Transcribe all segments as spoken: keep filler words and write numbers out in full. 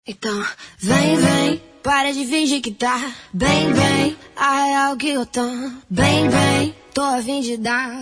Então, vem, vem, para de fingir que tá bem, bem, a real que eu tô bem, bem, tô a fim de dar.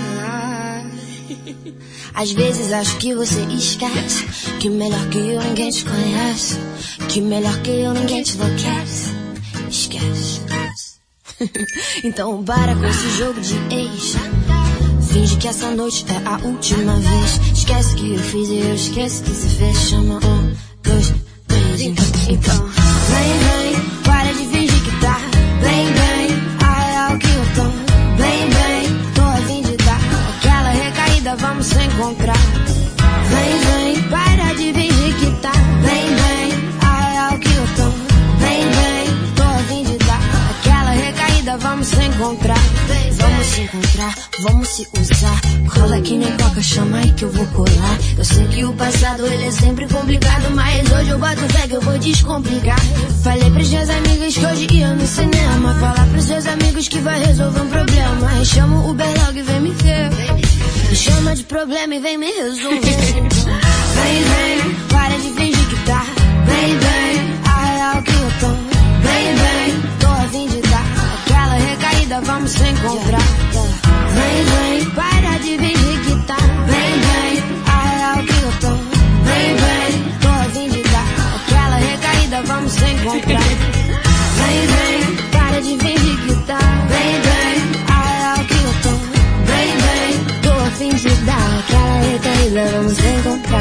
Às vezes acho que você esquece que melhor que eu ninguém te conhece, que melhor que eu ninguém te enlouquece. Esquece. Então para com esse jogo de ex, finge que essa noite é a última vez. Esquece que eu fiz e eu esqueço que se fez. Chama um, dois, três. Então, então vem, vem, para de fingir que tá bem, bem, a real que eu tô bem, bem, tô a fim de dar aquela recaída, vamos se encontrar. Vem, vem, para de fingir que tá bem, bem, a real que eu tô bem, bem, tô a fim de dar aquela recaída, vamos se encontrar. Vamos se encontrar, vamos se usar. Cola que nem coca, chama aí que eu vou colar. Eu sei que o passado ele é sempre complicado, mas hoje eu boto fé que eu vou descomplicar. Falei pros meus amigos que hoje ia no cinema. Falar pros seus amigos que vai resolver um problema. Chama o Uber logo e vem me ver. Me chama de problema e vem me resolver. Vem, vem, para de fingir que tá bem, bem, a real que eu tô bem, bem, tô a fim de dar aquela recaída, vamos se encontrar. Vem, vem, para de fingir que tá bem, bem, a real que eu tô bem, bem, tô a fim de dar aquela recaída, vamos se encontrar. Vem, vem, para de fingir que tá bem, bem, a real que eu tô bem, bem, tô a fim de dar aquela recaída, vamos se encontrar.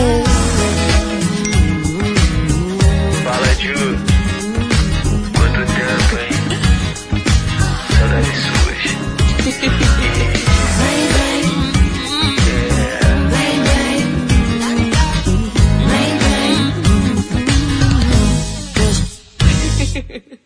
Fala, Ju. Quanto tempo, hein? Saudades suas. Vem, vem, vem, vem, vem, vem.